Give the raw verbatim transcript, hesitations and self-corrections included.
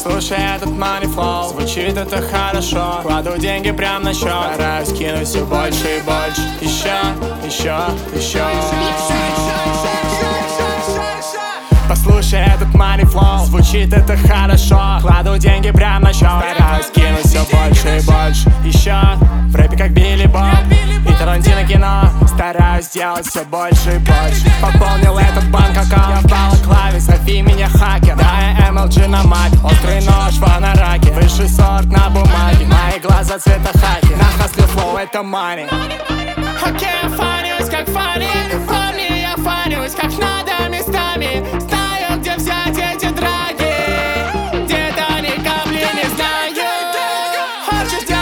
Послушай этот money flow, звучит это хорошо. Кладу деньги прям на счет, стараюсь кинуть все больше и больше. Еще, еще, еще. Послушай этот money flow, звучит это хорошо. Кладу деньги прям на счет, стараюсь кинуть все больше и больше. Еще в рэпе как Билли Боб и Тарантино кино, стараюсь делать все больше и больше. Пополнил этот банк аккаунт, я в балаклаве, зови меня хакер. Да, я эм эл джи на мапе, острый нож в анараке, высший сорт на бумаге, мои глаза цвета хаки. На хасле флоу это money. Окей, я фанюсь как фани, парни, я фанюсь как надо местами. Знаю, где взять эти драги, где-то ни капли не знаю. Хочешь